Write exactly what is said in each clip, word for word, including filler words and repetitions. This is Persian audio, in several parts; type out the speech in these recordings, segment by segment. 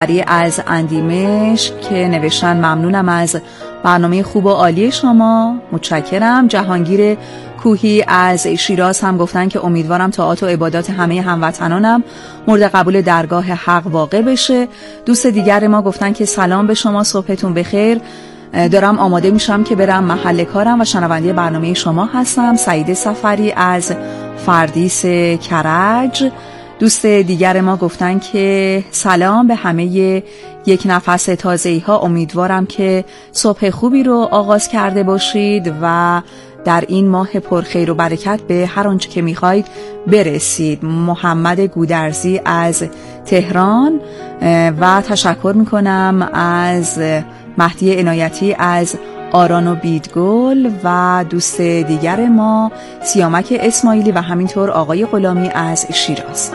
از اندیمش که نوشتن ممنونم از برنامه خوب و عالی شما، متشکرم. جهانگیر کوهی از شیراز هم گفتن که امیدوارم طاعات و عبادات همه هموطنانم مورد قبول درگاه حق واقع بشه. دوست دیگر ما گفتن که سلام به شما، صبحتون بخیر، دارم آماده میشم که برم محل کارم و شنونده برنامه شما هستم. سعید سفری از فردیس کرج. دوست دیگر ما گفتن که سلام به همه یک نفس تازه‌ای ها، امیدوارم که صبح خوبی رو آغاز کرده باشید و در این ماه پرخیر و برکت به هر آنچه که میخواید برسید. محمد گودرزی از تهران و تشکر میکنم از مهدی عنایتی از آران و بیدگل و دوست دیگر ما سیامک اسماعیلی و همینطور آقای غلامی از شیراز.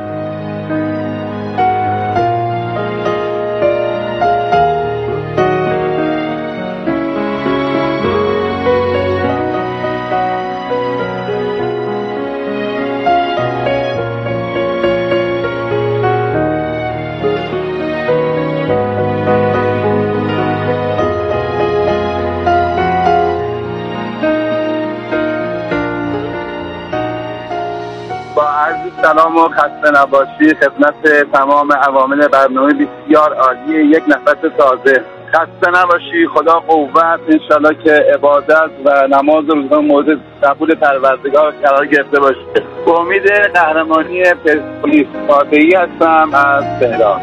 سلام و خسته نباشی خدمت تمام عوامل برنامه بسیار عالی یک نفس تازه. خسته نباشی، خدا قوت، انشالله که عبادت و نماز روزان مورد قبول پروردگار قرار گرفته باشه. با امید قهرمانی پرسپولیس. فاتحی هستم از تهران.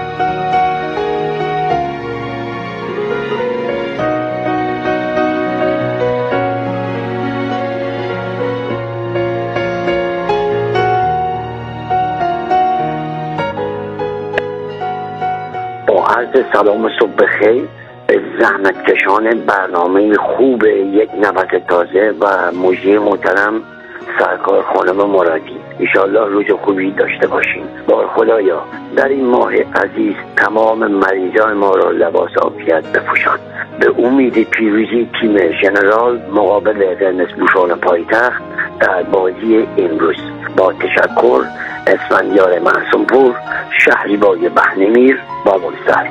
عرض سلام صبح بخیر به زحمت کشان برنامه خوب یک نفس تازه و مجری محترم سرکار خانم مرادی. انشالله روز خوبی داشته باشین. بار خدایا در این ماه عزیز تمام مریضان ما را لباس عافیت بپوشان. به امید پیروزی تیم ژنرال مقابل قرمزپوشان پایتخت در بازی امروز. با تشکر، اسفندیار معصومپور، شهریبای بهنمیر، بابلسر.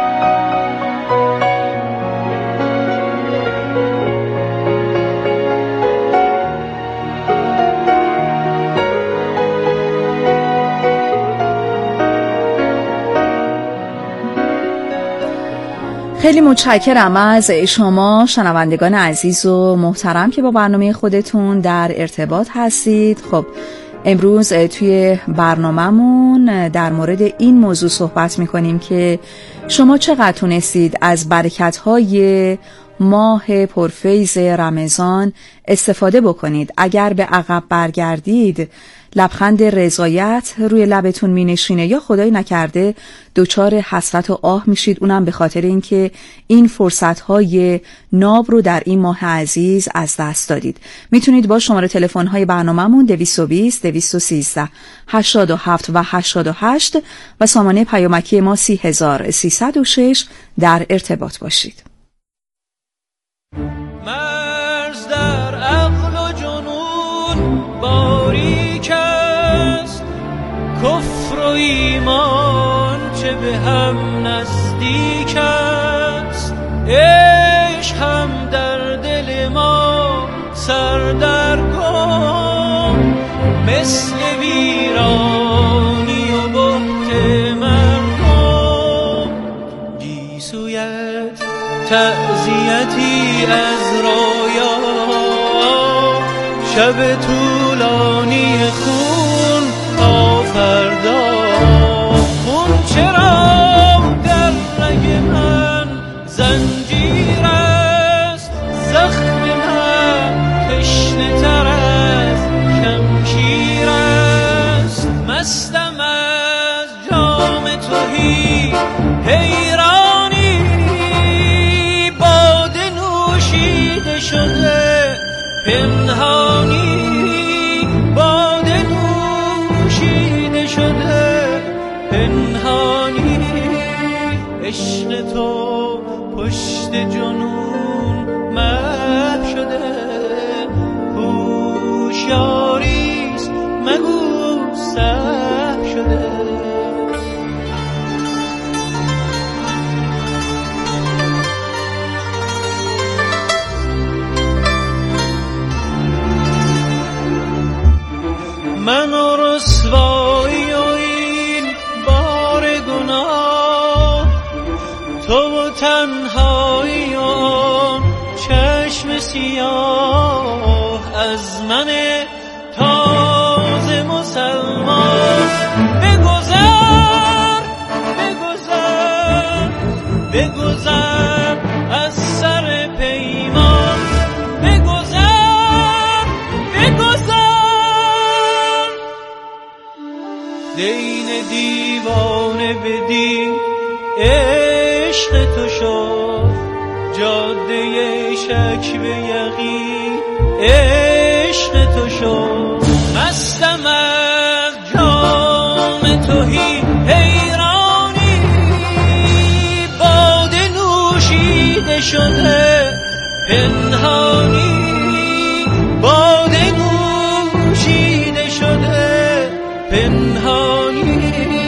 خیلی متشکرم از شما شنوندگان عزیز و محترم که با برنامه خودتون در ارتباط هستید. خب امروز توی برنامه‌مون در مورد این موضوع صحبت می‌کنیم که شما چقدر تونستید از برکت‌های ماه پرفیض رمضان استفاده بکنید. اگر به عقب برگردید لبخند رضایت روی لبتون می نشینه یا خدای نکرده دچار حسرت و آه میشید، اونم به خاطر اینکه این فرصت‌های ناب رو در این ماه عزیز از دست دادید. میتونید با شماره تلفن‌های برنامه‌مون دویست و بیست دویست و سیزده هشتاد و هفت و هشتاد و هشت و سامانه پیامکی ما سی هزار و سیصد و شش در ارتباط باشید. مرز در عقل و جنون باریک است، کفر و ایمان چه به هم نزدیک است. عشق هم در دل ما سردرگم، مثل ویرانی و بهت مردم. گیسویت تعزیتی از رویا، شب طولانی خون تا فردا. خون چرا در رگ من زنجیر است، زخم من تشنه تر از شمشیر است. مستم از جام تهی حیرانی، باده نوشیده شده پنهانی. باده نوشیده شده پنهانی. عشق تو پشت جنون محو شده، هوشیاریست مگو سهو شده. تنهایی و چشم سیاه از من تازه مسلمان. بگذر بگذر بگذر از سر پیمان، بگذر بگذر. دین دیوانه بدین عشق تو شد، جاده شک به یقین عشق تو شد. مستم از جام توهی حیرانی، باده نوشیده شده پنهانی، باده نوشیده شده پنهانی.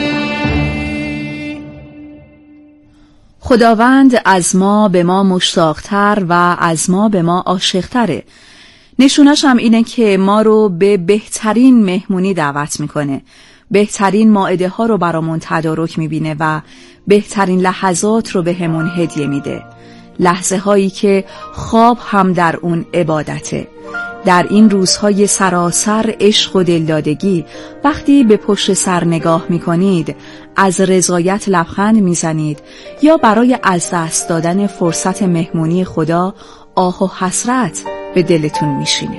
خداوند از ما به ما مشتاقتر و از ما به ما عاشقتره. نشونش هم اینه که ما رو به بهترین مهمونی دعوت میکنه، بهترین مائده ها رو برامون تدارک میبینه و بهترین لحظات رو به همون هدیه میده، لحظه هایی که خواب هم در اون عبادته. در این روزهای سراسر عشق و دلدادگی وقتی به پشت سر نگاه میکنید، از رضایت لبخند میزنید یا برای از دست دادن فرصت مهمونی خدا آه و حسرت به دلتون میشینه.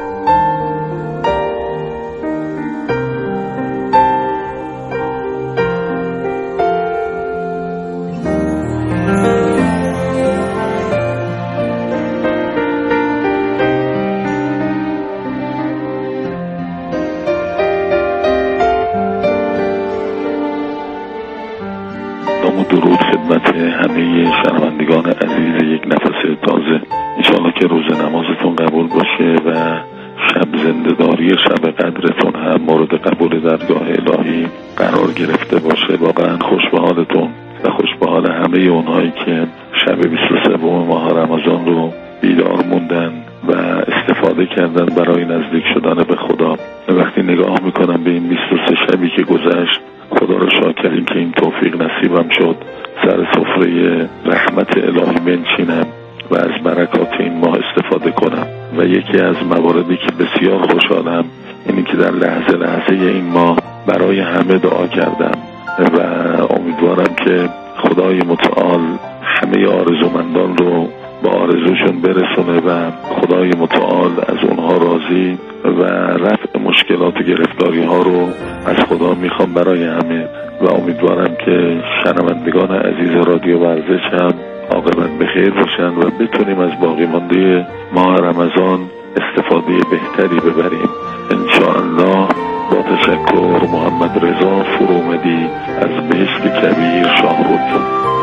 درود خدمت همه شنوندگان عزیز یک نفس تازه. انشاءالله که روز نمازتون قبول باشه و شب زنده‌داری شب قدرتون هم مورد قبول درگاه الهی قرار گرفته باشه. واقعا خوش به حالتون و خوش به حال همه اونهایی که شب بیست و سه ماه رمضان رو بیدار موندن و استفاده کردن برای نزدیک شدن به خدا. وقتی نگاه میکنم به این بیست و سه شبی که گذشت، خدا رو شاکریم که این توفیق نصیبم شد سر سفره رحمت الهی بنشینم و از برکات این ماه استفاده کنم. و یکی از مواردی که بسیار خوشحالم اینی که در لحظه لحظه این ماه برای همه دعا کردم و امیدوارم که خدای متعال همه آرزومندان رو با آرزوشون برسونه و خدای متعال از اونها راضی و رفع مشکلات و گرفتاری ها رو از خدا میخوام برای همه. و امیدوارم که شنوندگان عزیز رادیو ورزش هم عاقبت بخیر باشن و بتونیم از باقی مانده ماه رمضان استفاده بهتری ببریم انشاءالله. با تشکر، محمد رضا فرومدی از بهشت کبیر شاهرود.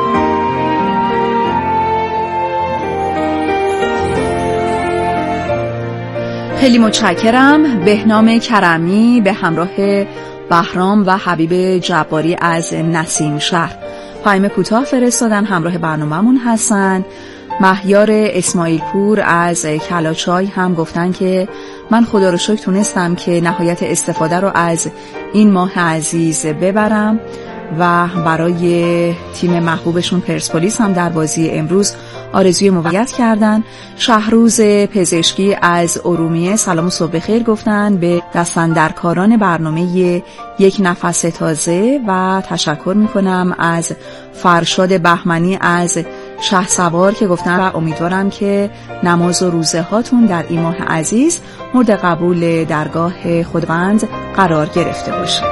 خیلی متشکرم. بهنام کرمی به همراه بهرام و حبیب جباری از نسیم شهر پیام کوتاه فرستادن، همراه برنامه‌مون هستن. مهیار اسماعیل پور از کلاچای هم گفتن که من خدا رو شکر تونستم که نهایت استفاده رو از این ماه عزیز ببرم و برای تیم محبوبشون پرسپولیس هم در بازی امروز آرزوی موفقیت کردن. شهروز پزشکی از ارومیه سلام و صبح بخیر گفتن به دستاندرکاران برنامه یک نفس تازه و تشکر میکنم از فرشاد بهمنی از شهسوار که گفتن و امیدوارم که نماز و روزه هاتون در این ماه عزیز مورد قبول درگاه خداوند قرار گرفته باشه.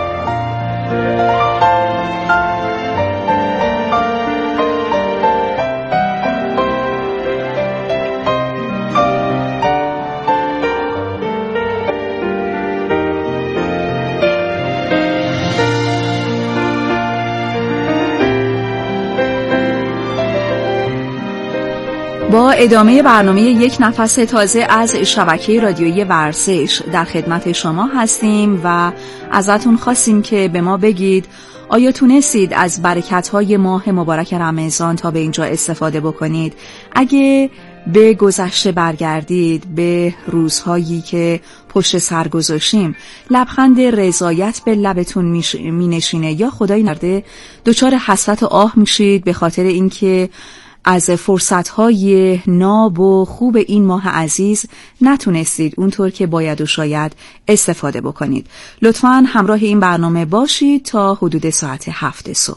با ادامه برنامه یک نفس تازه از شبکه رادیویی ورزش در خدمت شما هستیم و ازتون خواستیم که به ما بگید آیا تونستید از برکت‌های ماه مبارک رمضان تا به اینجا استفاده بکنید؟ اگه به گذشته برگردید، به روزهایی که پشت سر گذاشتیم، لبخند رضایت به لبتون می نشینه یا خدای نرده دچار حسرت و آه میشید به خاطر اینکه از فرصت‌های ناب و خوب این ماه عزیز نتونستید اونطور که باید و شاید استفاده بکنید. لطفاً همراه این برنامه باشید تا حدود ساعت هفت صبح.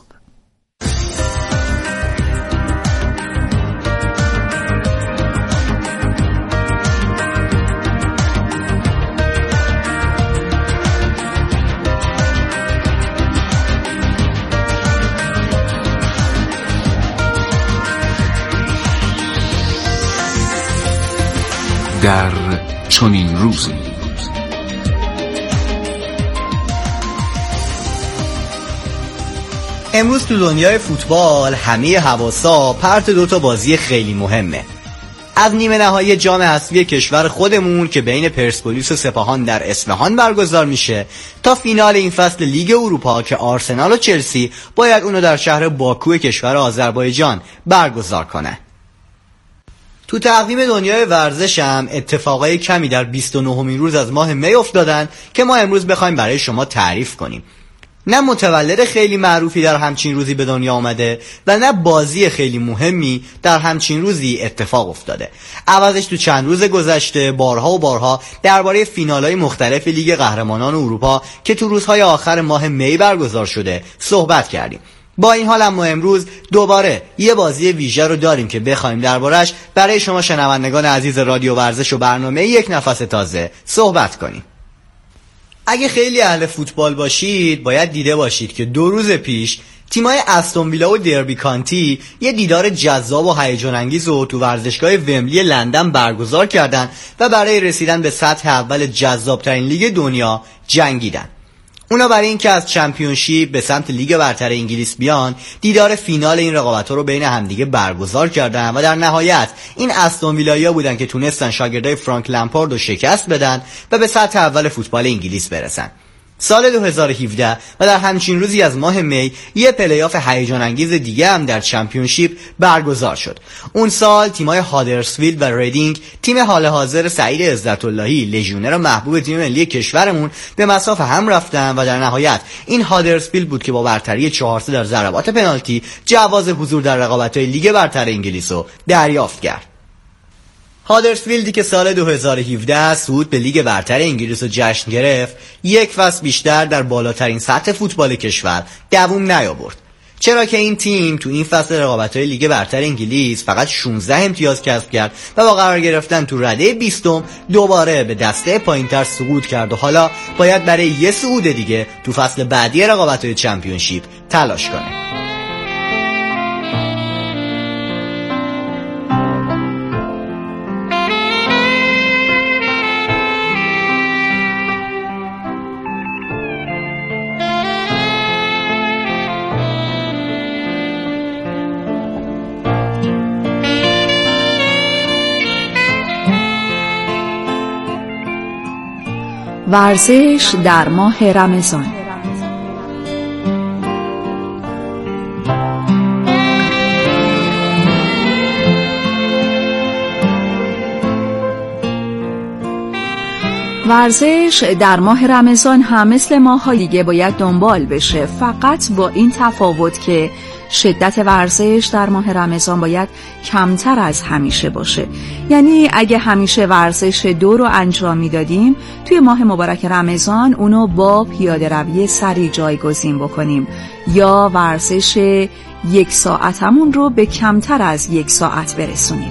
در چنین روزی امروز تو دنیای فوتبال همه حواسا پرت دوتا بازی خیلی مهمه. از نیمه نهایی جام حذفی کشور خودمون که بین پرسپولیس و سپاهان در اصفهان برگزار میشه تا فینال این فصل لیگ اروپا که آرسنال و چلسی باید اونو در شهر باکو کشور آذربایجان برگزار کنه. تو تقویم دنیای ورزش هم اتفاقای کمی در بیست و نهمین روز از ماه می افتادن که ما امروز بخوایم برای شما تعریف کنیم. نه متولد خیلی معروفی در همچین روزی به دنیا آمده و نه بازی خیلی مهمی در همچین روزی اتفاق افتاده. عوضش تو چند روز گذشته بارها و بارها درباره فینال‌های مختلف لیگ قهرمانان اروپا که تو روزهای آخر ماه می برگزار شده صحبت کردیم. با این حال اما امروز دوباره یه بازی ویژه رو داریم که بخوایم دربارش برای شما شنوندگان عزیز رادیو ورزش و برنامه یک نفس تازه صحبت کنیم. اگه خیلی اهل فوتبال باشید باید دیده باشید که دو روز پیش تیمای استون ویلا و دربی کانتی یه دیدار جذاب و هیجان انگیز رو تو ورزشگاه ومبلی لندن برگزار کردن و برای رسیدن به سطح اول جذابترین لیگ دنیا جنگیدن. اونا برای این که از چمپیونشیپ به سمت لیگ برتر انگلیس بیان دیدار فینال این رقابت‌ها رو بین همدیگه برگزار کردن و در نهایت این استون ویلایی‌ها بودن که تونستن شاگردای فرانک لمپارد رو شکست بدن و به سطح اول فوتبال انگلیس برسن. سال دو هزار و هفده و در همچین روزی از ماه می یه پلی‌آف هیجان انگیز دیگه هم در چمپیونشیپ برگزار شد. اون سال تیم‌های هادرسفیلد و ریدینگ تیم حال حاضر سعید عزت اللهی لژیونر محبوب تیم ملی کشورمون به مسافه هم رفتن و در نهایت این هادرسفیلد بود که با برتری چهار سه در ضربات پنالتی جواز حضور در رقابت‌های لیگ برتر انگلیس رو دریافت کرد. هادرسفیلدی که سال دو هزار و هفده صعود به لیگ برتر انگلیس رو جشن گرفت یک فصل بیشتر در بالاترین سطح فوتبال کشور دوام نیاورد، چرا که این تیم تو این فصل رقابت‌های لیگ برتر انگلیس فقط شانزده امتیاز کسب کرد و با قرار گرفتن تو رده بیستم دوباره به دسته پایین‌تر صعود کرد و حالا باید برای یه صعود دیگه تو فصل بعدی رقابت‌های چمپیونشیپ تلاش کنه. ورزش در ماه رمضان. ورزش در ماه رمضان هم مثل ماه‌های دیگه باید دنبال بشه، فقط با این تفاوت که شدت ورزش در ماه رمضان باید کمتر از همیشه باشه. یعنی اگه همیشه ورزش دو رو انجام میدادیم توی ماه مبارک رمضان اونو با پیاده روی سریع جایگزین بکنیم یا ورزش یک ساعتمون رو به کمتر از یک ساعت برسونیم.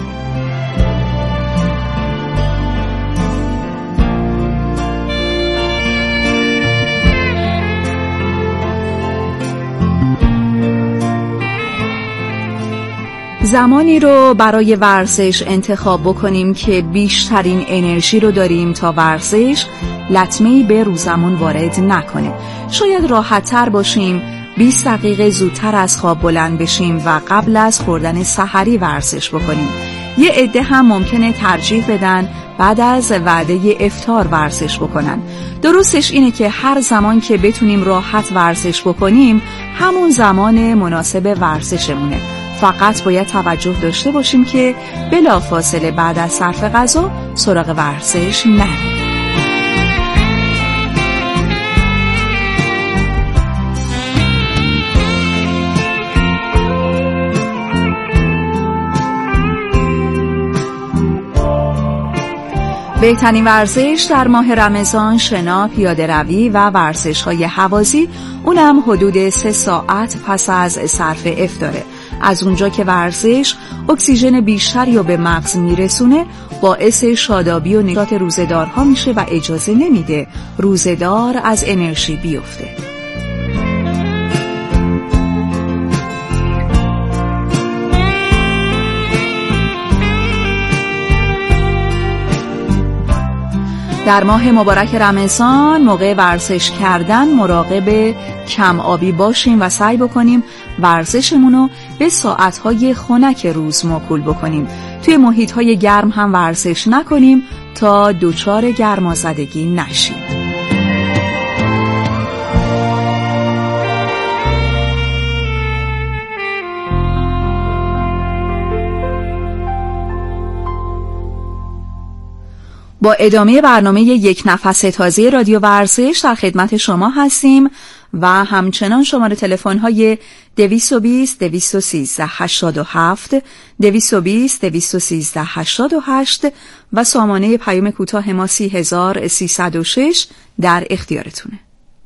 زمانی رو برای ورزش انتخاب بکنیم که بیشترین انرژی رو داریم تا ورزش لطمه‌ای به روزمون وارد نکنه. شاید راحت تر باشیم بیست دقیقه زودتر از خواب بلند بشیم و قبل از خوردن سحری ورزش بکنیم. یه عده هم ممکنه ترجیح بدن بعد از وعده افطار ورزش بکنن. درستش اینه که هر زمان که بتونیم راحت ورزش بکنیم همون زمان مناسب ورزشمونه. فقط باید توجه داشته باشیم که بلافاصله بعد از صرف غذا سراغ ورزش نریم. بهترین ورزش در ماه رمضان شنا، پیاده روی و ورزش های هوازی، اونم حدود سه ساعت پس از صرف افطاره. از اونجا که ورزش اکسیژن بیشتری رو به مغز میرسونه، باعث شادابی و نشاط روزه‌دارها میشه و اجازه نمیده روزه‌دار از انرژی بیفته. در ماه مبارک رمضان موقع ورزش کردن مراقب کم آبی باشیم و سعی بکنیم ورزشمونو به ساعتهای خنک روز موکول بکنیم. توی محیطهای گرم هم ورزش نکنیم تا دچار گرمازدگی نشیم. با ادامه برنامه یک نفس تازه رادیو ورزش در خدمت شما هستیم و همچنان شماره تلفن های دویست و بیست دویست و سیزده هشتاد و هفت دویست و بیست دویست و سیزده هشتاد و هشت و سامانه پیام کوتاه ما سی هزار و سیصد و شش در اختیارتونه.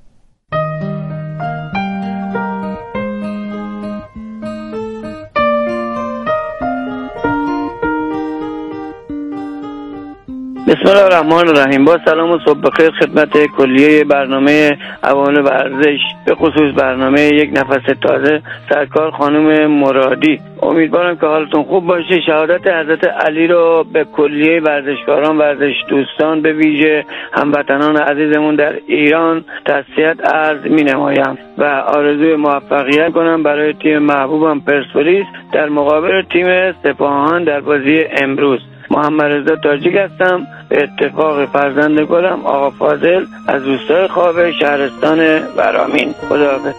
بسم الله الرحمن الرحیم. با سلام و صبح بخیر خدمت کلیه برنامه عوامل ورزش، به خصوص برنامه یک نفس تازه سرکار خانم مرادی. امیدوارم که حالتون خوب باشه. شهادت حضرت علی رو به کلیه ورزشکاران، ورزش دوستان، به ویژه هموطنان عزیزمون در ایران تسلیت عرض می‌نمایم و آرزوی موفقیت کنم برای تیم محبوبم پرسپولیس در مقابل تیم سپاهان در بازی امروز. محمد رضا تاجیک هستم، به اتفاق فرزند گلم آقا فاضل از روستای خوابه شهرستان ورامین. خداحافظ.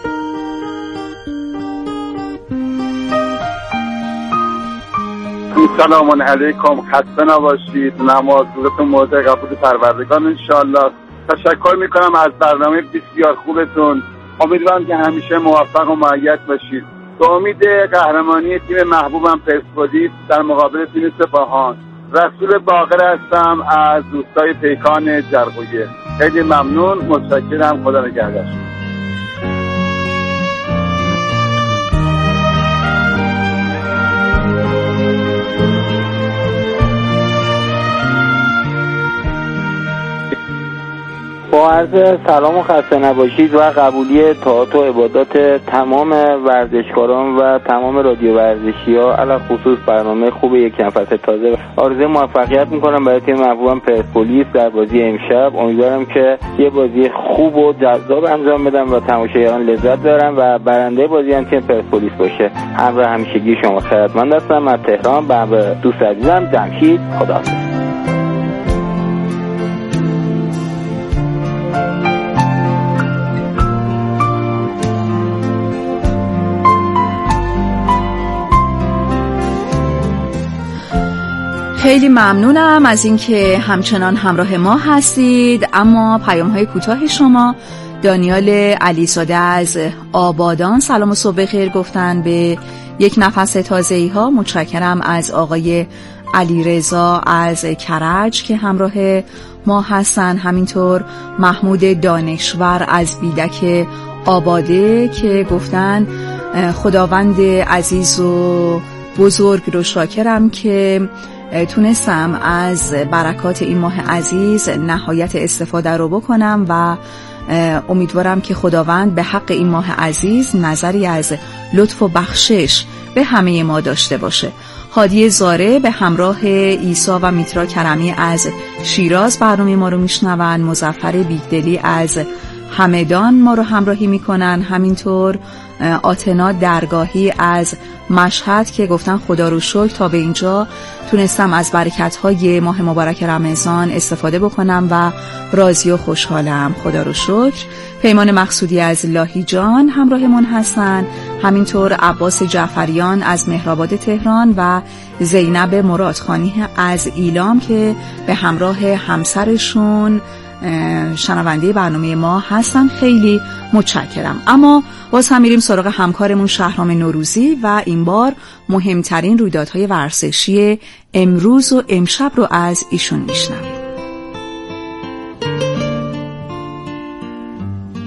سلام علیکم، خسته نباشید. نماز روزتون مورد قبول پروردگار انشالله. تشکر میکنم از برنامه بسیار خوبتون. امیدوارم که همیشه موفق و مؤید باشید. به امید قهرمانی تیم محبوبم پرسپولیس در مقابل تیم سپاهان. رسول باقر هستم از دوستای پیکان جرقویه. خیلی ممنون، متشکرم. خدا نگهدار. با عرض سلام و خسته نباشید و قبولی طاعات و عبادات تمام ورزشکاران و تمام رادیو ورزشی ها، علاوه خصوص برنامه خوب یک نفس تازه. آرزوی موفقیت میکنم برای تیم محبوبم پرسپولیس در بازی امشب. امیدوارم که یه بازی خوب و جذاب انجام بدم و تماشاگران لذت ببرن و برنده بازی هم تیم پرسپولیس باشه. همراه همیشگی شما خیرتمند هستم از تهران. به دوست عزیزم جمشید. خداحافظ. خیلی ممنونم از اینکه همچنان همراه ما هستید. اما پیام های کوتاه شما. دانیال علیزاده از آبادان سلام و صبح بخیر گفتن به یک نفس تازه‌ای ها. متشکرم از آقای علیرضا از کرج که همراه ما هستن. همینطور محمود دانشور از بیدک آباده که گفتن خداوند عزیز و بزرگ رو شاکرم که تونستم از برکات این ماه عزیز نهایت استفاده رو بکنم و امیدوارم که خداوند به حق این ماه عزیز نظری از لطف و بخشش به همه ما داشته باشه. هادی زاره به همراه عیسی و میترا کرمی از شیراز برنامه ما رو میشنون. مظفر بیگدلی از همدان ما رو همراهی میکنن. همینطور آتنا درگاهی از مشهد که گفتن خدا رو شکر تا به اینجا تونستم از برکت‌های ماه مبارک رمضان استفاده بکنم و راضی و خوشحالم. خدا رو شکر. پیمان مقصودی از لاهیجان همراهمون هستن. همینطور عباس جعفریان از مهرآباد تهران و زینب مرادخانی از ایلام که به همراه همسرشون شنونده برنامه ما هستن. خیلی متشکرم. اما باز هم میریم سراغ همکارمون شهرام نوروزی و این بار مهمترین رویدادهای ورزشی امروز و امشب رو از ایشون میشنویم.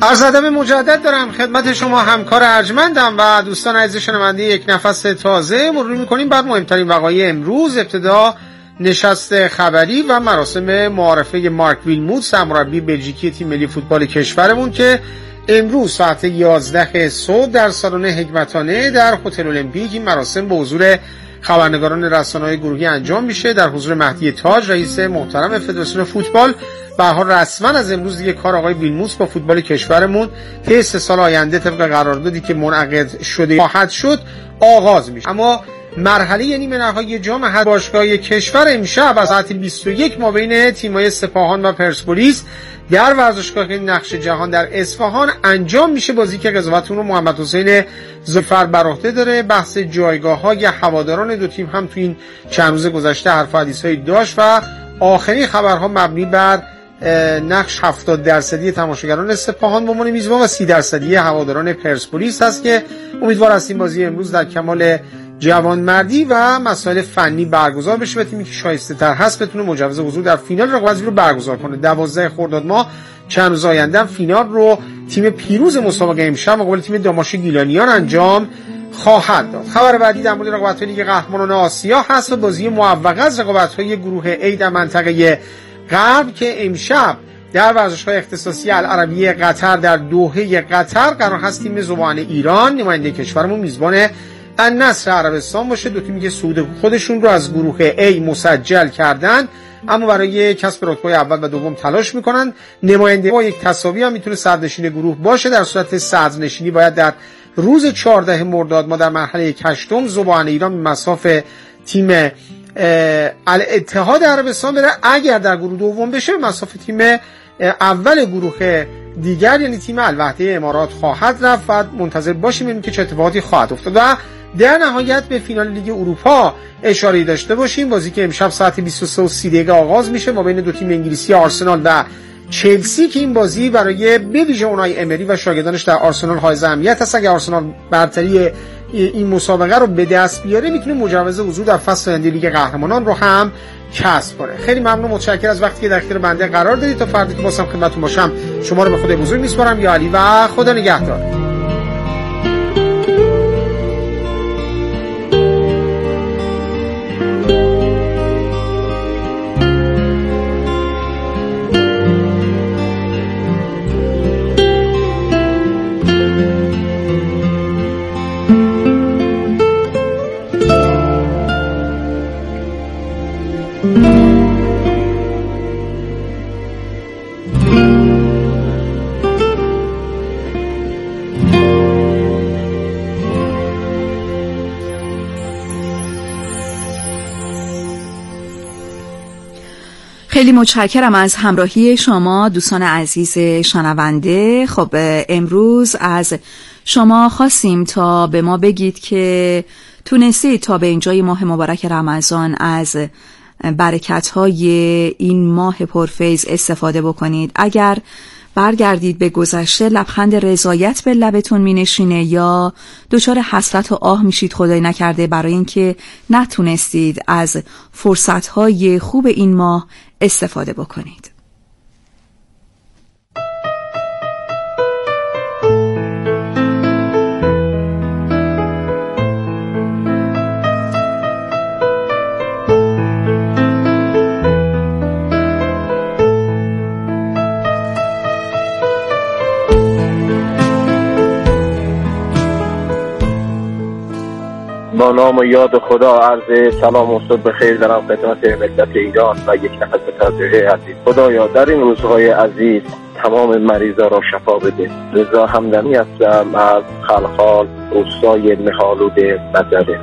عرض ادب مجدد دارم خدمت شما همکار ارجمندم و دوستان عزیز شنونده یک نفس تازه. مرور می‌کنیم بر مهمترین وقایع امروز. ابتدا نشست خبری و مراسم معارفه مارک ویلموت سرمربی بلژیکی تیم ملی فوتبال کشورمون که امروز ساعت یازده صبح در سالن حکمتانه در هتل المپیک این مراسم به حضور خبرنگاران رسانه‌های گروهی انجام میشه در حضور مهدی تاج رئیس محترم فدراسیون فوتبال. به هر حال رسما از امروز دیگه کار آقای ویلموت با فوتبال کشورمون طی سه سال آینده طبق قراردادی که منعقد شده خواهد شد آغاز میشه. اما مرحله نیمه نهایی جام حذفی باشگاه کشور امشب از ساعت بیست و یک ما بین تیم‌های سپاهان و پرسپولیس در ورزشگاه نقش جهان در اصفهان انجام میشه. بازی که قضاوتون رو محمد حسین ظفر بر عهده داره. بحث جایگاه‌های هواداران دو تیم هم تو این چند روز گذشته حرف و حدیث‌هایی داشت و آخرین خبرها مبنی بر نقش هفتاد درصدی تماشاگران سپاهان به عنوان میزبان و سی درصدی هواداران پرسپولیس هست که امیدوار هستیم بازی امروز در کمال جوانمردی و مسائل فنی برگزار بشه و تیمی که شایسته تر هست بتونه مجوز حضور در فینال رقابت رو برگزار کنه. دوازده خرداد ماه چند روز آینده فینال رو تیم پیروز مسابقه امشب مقابل تیم داماش گیلانیان انجام خواهد داد. خبر بعدی در مورد رقابت‌های لیگ قهرمانان آسیا هست و بازی موفقه از رقابت‌های گروه A در منطقه غرب که امشب در ورزشگاه اختصاصی العربیه قطر در دوحه قطر قرار هست تیم ذوبان ایران نماینده کشورمون میزبان النصر عربستان باشه. دو تیمی که صعود خودشون رو از گروه A مسجل کردن اما برای کسب رتبه اول و دوم تلاش میکنن. نماینده با یک تساوی هم میتونه صدرنشین گروه باشه. در صورت صدرنشینی باید در روز چهاردهم مرداد ما در مرحله هشتم ذوبان ایران به مصاف تیم الاتحاد عربستان بره. اگر در گروه دوم بشه به مصاف تیم اول گروه دیگر یعنی تیم الوحده امارات خواهد رفت و منتظر باشیم ببینیم که چه اتفاقاتی خواهد افتاد. و در نهایت به فینال لیگ اروپا اشاره داشته باشیم. بازی که امشب ساعت بیست و سه و سی دقیقه آغاز میشه ما بین دو تیم انگلیسی آرسنال و چلسی که این بازی برای به ویژه اونای امری و شاگردانش در آرسنال حائز اهمیت هست. اگر آرسنال برتری این مسابقه رو به دست بیاره میتونه مجوز حضور در فصل آینده لیگ قهرمانان رو هم کسب کنه. خیلی ممنون، متشکرم از وقتی که در اختیار بنده قرار دادید. تا فردا که بازم خدمتتون باشم شما رو به خدای بزرگ میسپارم. یا علی و خدا نگهدار. خیلی متشکرم از همراهی شما دوستان عزیز شنونده. خب امروز از شما خواستیم تا به ما بگید که تونستید تا به اینجای ماه مبارک رمضان از برکت‌های این ماه پرفیض استفاده بکنید. اگر برگردید به گذشته لبخند رضایت به لبتون مینشینه یا دچار حسرت و آه میشید خدای نکرده برای اینکه نتونستید از فرصت‌های خوب این ماه استفاده بکنید. با نام و یاد خدا عرض سلام و صبح بخیر دارم خدمت ملت ایران و یک نفس تازه عزیز. خدایا در این روزهای عزیز تمام مریضا را شفا بده. رضا همدانی هستم از خلخال روستای مهالود مزره.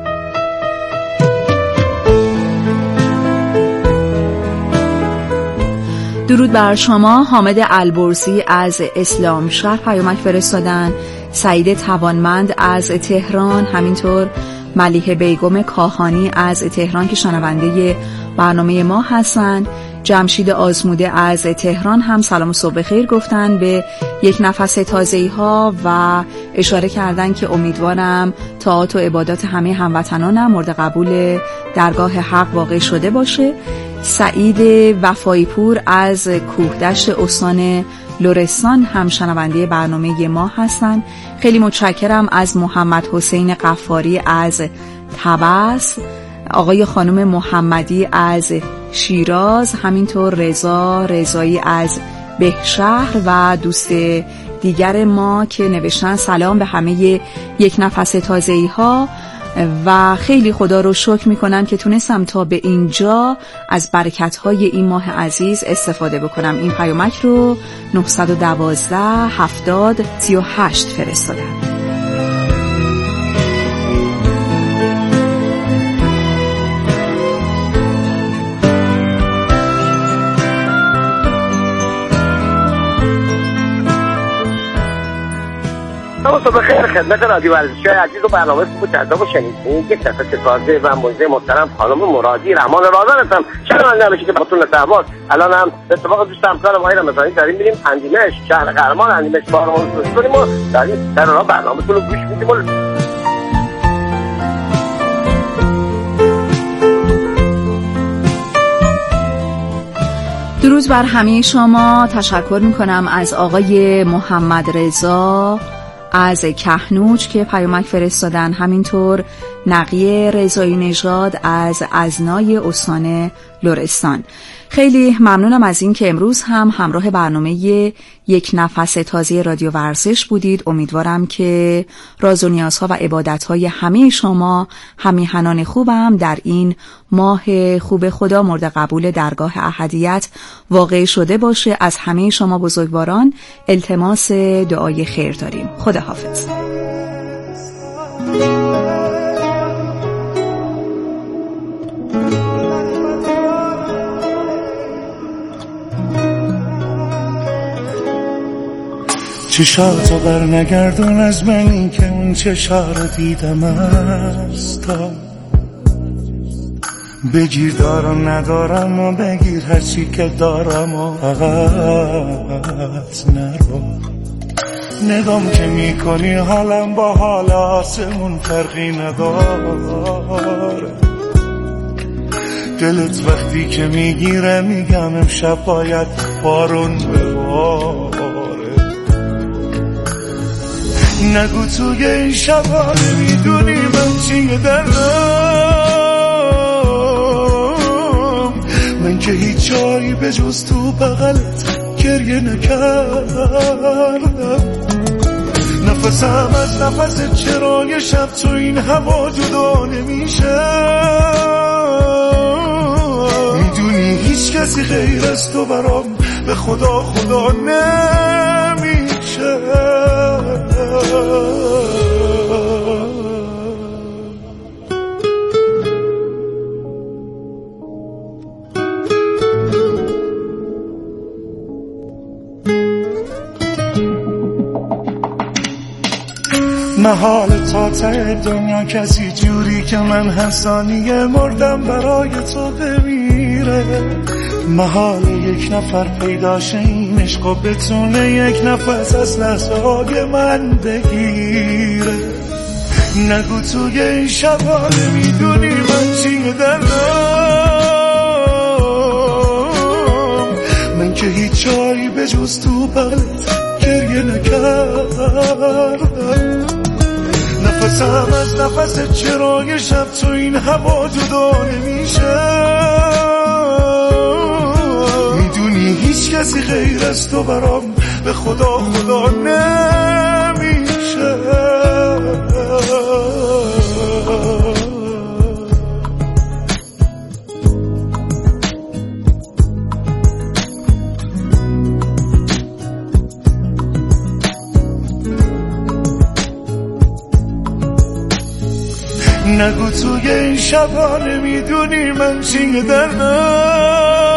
درود بر شما. حامد البرزی از اسلام شهر پیامک فرستادن. سعید توانمند از تهران، همینطور ملیحه بیگم کاهانی از تهران که شنونده برنامه ما هستند. جمشید آزموده از تهران هم سلام و صبح بخیر گفتن به یک نفس تازه‌ای ها و اشاره کردن که امیدوارم طاعات و عبادات همه هموطنانم مورد قبول درگاه حق واقع شده باشه. سعید وفایی پور از کوهدشت استان لرستان هم شنونده برنامه ما هستن. خیلی متشکرم از محمد حسین قفاری از طبس، آقای خانم محمدی از شیراز، همینطور رضا رضایی از بهشهر و دوست دیگر ما که نوشتن سلام به همه یک نفس تازه‌ای ها و خیلی خدا رو شکر میکنم که تونستم تا به اینجا از برکت‌های این ماه عزیز استفاده بکنم. این پیامک رو نه یک دو هفتاد سی و هشت فرستادن. صبح خیر خدمت رادیو ورزشی عزیز و برنامه خوب جذاب و شنیدنی یک نفس تازه و موزه محترم خانم مرادی رحمان رازان هستم. شنونده باشید که باتون ارتباط. الان هم به اتفاق دوست همکار ما رمضانی داریم میریم اندیمش، شهر قهرمان اندیمش بارمان رو کنیم و داریم در اونها برنامه‌تون رو گوش میدیم. درود بر همه شما. تشکر میکنم از آقای محمد رضا از کهنوج که پیامک فرستادن، همینطور نقیه رضایی نژاد از ازنای استان لرستان. خیلی ممنونم از این که امروز هم همراه برنامه یک نفس تازه رادیو ورزش بودید. امیدوارم که راز و نیازها و عبادتهای همه شما همیهنان خوبم در این ماه خوب خدا مورد قبول درگاه احدیت واقع شده باشه. از همه شما بزرگواران التماس دعای خیر داریم. خدا حافظ. چشاتو بر نگردون از من که اون چشا رو دیدم است. بگیر دارم ندارم و بگیر هرچی که دارم و فقط نرو. نگام که میکنی حالم با حال آسمون فرقی نداره. دلت وقتی که میگیره میگم امشب باید بارون بباره. نگو توی این شبانه میدونی من چیه دلم. من که هیچ جایی به جز تو بغلت گریه نکردم. نفسم از نفس چرای شب تو این هوا جدا نمیشه. میدونی هیچ کسی غیر از تو برام به خدا خدا نمیشه. محال تا ته دنیا کسی جوری که من حسانیه مردم برای تو بمیره. محال یک نفر پیداشه این عشق و بتونه یک نفس از لحظه های من بگیره. نگو توی این شبانه میدونی من چیه دلم. من که هیچ جایی به جز تو بغلت گریه نکردم. نفسم از نفس چرای شب تو این هوا جدا نمیشه. میدونی هیچ کسی غیر از تو برام به خدا خدا نمیشه. نگو توی این شبانه میدونی من چیه دلم.